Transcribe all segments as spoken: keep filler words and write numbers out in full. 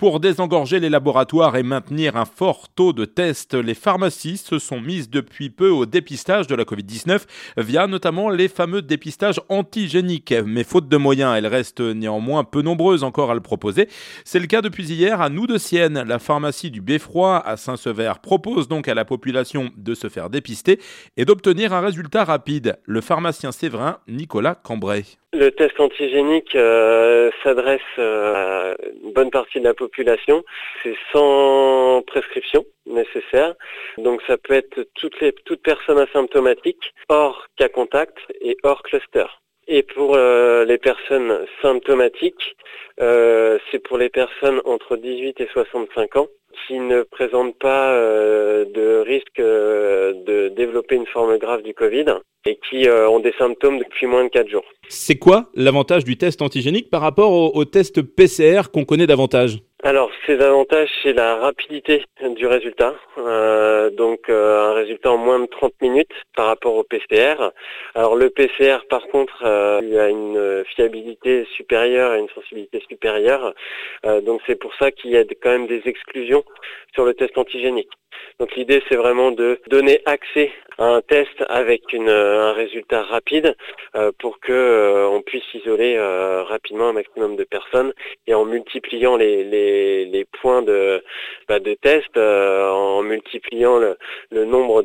Pour désengorger les laboratoires et maintenir un fort taux de tests, les pharmacies se sont mises depuis peu au dépistage de la covid dix-neuf via notamment les fameux dépistages antigéniques. Mais faute de moyens, elles restent néanmoins peu nombreuses encore à le proposer. C'est le cas depuis hier à Noux-de-Sienne. La pharmacie du Beffroi à Saint-Sever propose donc à la population de se faire dépister et d'obtenir un résultat rapide. Le pharmacien séverin Nicolas Cambrai. Le test antigénique euh, s'adresse euh, à une bonne partie de la population. C'est sans prescription nécessaire. Donc ça peut être toutes les toute personne asymptomatique, hors cas contact et hors cluster. Et pour euh, les personnes symptomatiques, euh, c'est pour les personnes entre dix-huit et soixante-cinq ans qui ne présentent pas euh, de risque euh, de développer une forme grave du Covid et qui euh, ont des symptômes depuis moins de quatre jours. C'est quoi l'avantage du test antigénique par rapport au, au test P C R qu'on connaît davantage ? Alors, ces avantages, c'est la rapidité du résultat, euh, donc euh, un résultat en moins de trente minutes par rapport au P C R. Alors le P C R, par contre, euh, il a une fiabilité supérieure et une sensibilité supérieure, euh, donc c'est pour ça qu'il y a quand même des exclusions sur le test antigénique. Donc l'idée, c'est vraiment de donner accès à un test avec une, un résultat rapide euh, pour que euh, on puisse isoler euh, rapidement un maximum de personnes et en multipliant les, les, les points de, bah, de test, euh, en multipliant le, le nombre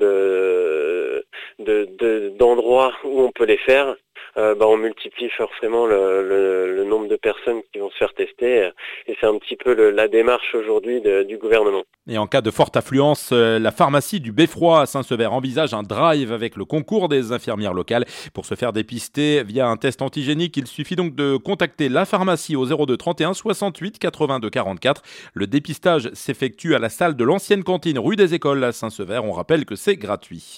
de, de, de, d'endroits où on peut les faire, euh, bah, on multiplie forcément le, le, le nombre de personnes qui vont se faire tester et c'est un petit peu le, la démarche aujourd'hui de, du gouvernement. Et en cas de forte affluence, la pharmacie du Beffroi à Saint-Sever envisage un drive avec le concours des infirmières locales. Pour se faire dépister via un test antigénique, il suffit donc de contacter la pharmacie au zéro deux trente et un soixante-huit quatre-vingt-deux quarante-quatre. Le dépistage s'effectue à la salle de l'ancienne cantine rue des Écoles à Saint-Sever. On rappelle que c'est gratuit.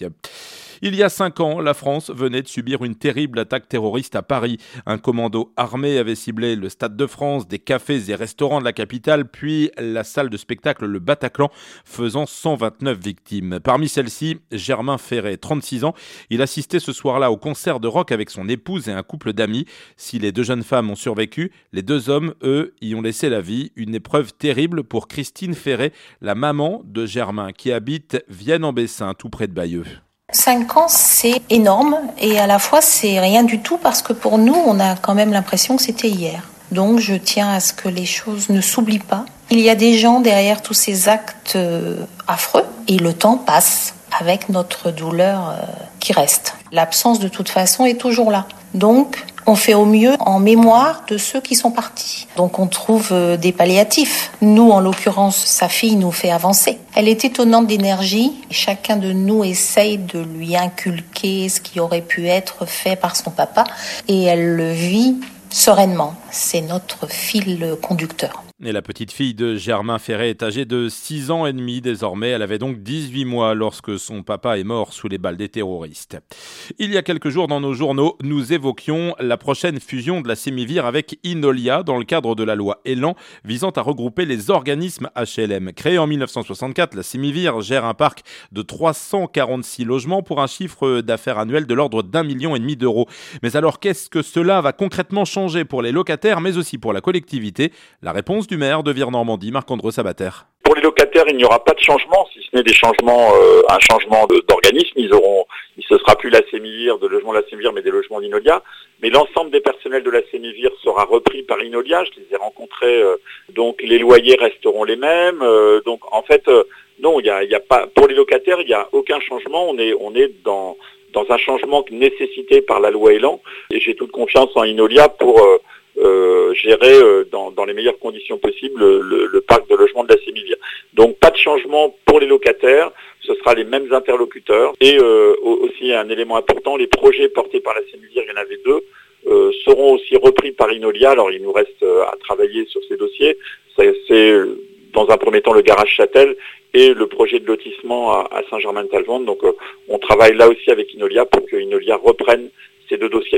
Il y a cinq ans, la France venait de subir une terrible attaque terroriste à Paris. Un commando armé avait ciblé le Stade de France, des cafés et restaurants de la capitale, puis la salle de spectacle Le Bataclan, faisant cent vingt-neuf victimes. Parmi celles-ci, Germain Ferret, trente-six ans. Il assistait ce soir-là au concert de rock avec son épouse et un couple d'amis. Si les deux jeunes femmes ont survécu, les deux hommes, eux, y ont laissé la vie. Une épreuve terrible pour Christine Ferret, la maman de Germain, qui habite Vienne-en-Bessin, tout près de Bayeux. Cinq ans, c'est énorme et à la fois c'est rien du tout parce que pour nous, on a quand même l'impression que c'était hier. Donc je tiens à ce que les choses ne s'oublient pas. Il y a des gens derrière tous ces actes affreux et le temps passe avec notre douleur qui reste. L'absence de toute façon est toujours là. Donc on fait au mieux en mémoire de ceux qui sont partis. Donc on trouve des palliatifs. Nous, en l'occurrence, sa fille nous fait avancer. Elle est étonnante d'énergie. Chacun de nous essaye de lui inculquer ce qui aurait pu être fait par son papa. Et elle le vit sereinement. C'est notre fil conducteur. Et la petite fille de Germain Ferret est âgée de six ans et demi désormais. Elle avait donc dix-huit mois lorsque son papa est mort sous les balles des terroristes. Il y a quelques jours dans nos journaux, nous évoquions la prochaine fusion de la Sémivir avec Inolia dans le cadre de la loi Elan visant à regrouper les organismes H L M. Créée en dix-neuf cent soixante-quatre, la Sémivir gère un parc de trois cent quarante-six logements pour un chiffre d'affaires annuel de l'ordre d'un million et demi d'euros. Mais alors qu'est-ce que cela va concrètement changer pour les locataires mais aussi pour la collectivité ? La réponse du maire de Vire-Normandie, Marc-André Sabater. Pour les locataires, il n'y aura pas de changement, si ce n'est des changements, euh, un changement de, d'organisme. Ils auront, il ne sera plus la Sémivir, de logements de la Sémivir, mais des logements d'Inolia. Mais l'ensemble des personnels de la Sémivir sera repris par Inolia. Je les ai rencontrés, euh, donc les loyers resteront les mêmes. Euh, donc en fait, euh, non, il y a, il y a pas pour les locataires, il n'y a aucun changement. On est, on est dans dans un changement nécessité par la loi Elan. Et j'ai toute confiance en Inolia pour euh, Euh, gérer euh, dans, dans les meilleures conditions possibles le, le, le parc de logement de la Sémivir. Donc pas de changement pour les locataires, ce sera les mêmes interlocuteurs. Et euh, aussi un élément important, les projets portés par la Sémivir, il y en avait deux, euh, seront aussi repris par Inolia. Alors il nous reste euh, à travailler sur ces dossiers. C'est, c'est dans un premier temps le garage Châtel et le projet de lotissement à, à Saint-Germain-de-Talvente. Donc euh, on travaille là aussi avec Inolia pour que Inolia reprenne ces deux dossiers-là.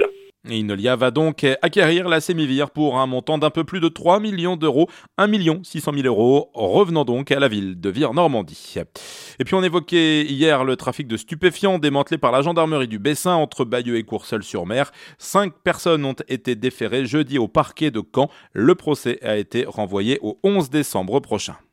Et Inolia va donc acquérir la Sémivir pour un montant d'un peu plus de trois millions d'euros, un million six cent mille euros, revenant donc à la ville de Vire-Normandie. Et puis on évoquait hier le trafic de stupéfiants démantelé par la gendarmerie du Bessin entre Bayeux et Courseulles-sur-Mer. Cinq personnes ont été déférées jeudi au parquet de Caen. Le procès a été renvoyé au onze décembre prochain.